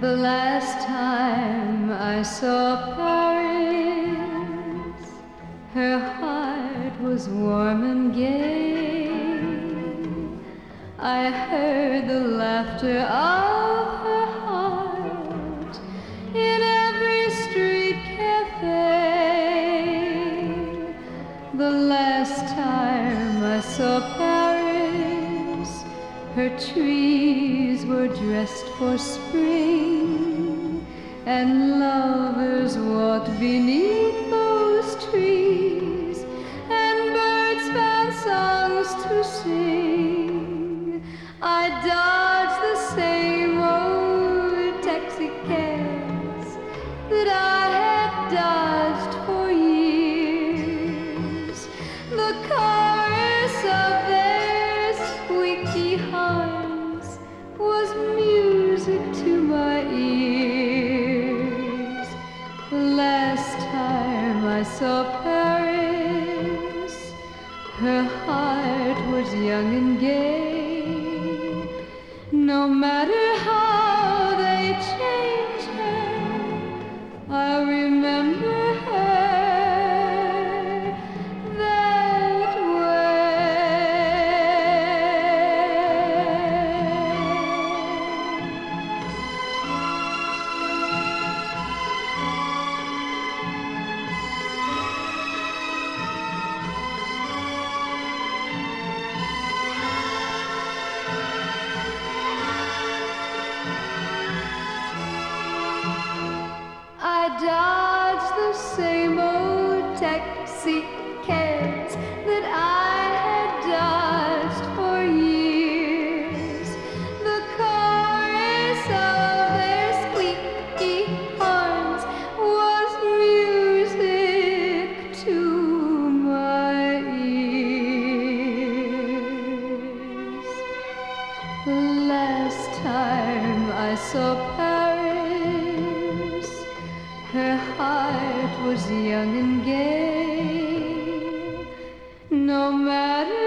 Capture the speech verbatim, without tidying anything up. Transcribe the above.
The last time I saw Paris, her heart was warm and gay. I heard the laughter of her heart in every street cafe. The last time I saw Paris, her trees were dressed for spring, and lovers walked beneath those trees, and birds found songs to sing. I dodged the same old taxi cabs that I had dodged for years. The chorus of their squeaky horns was music to my ears. The last time I saw Paris, her heart was young and gay. No matter how they change her, I'll remember her that I dodged the same old taxi cabs that I had dodged for years. The chorus of their squeaky horns was music to my ears. The last time I saw Paris, her heart was young and gay. No matter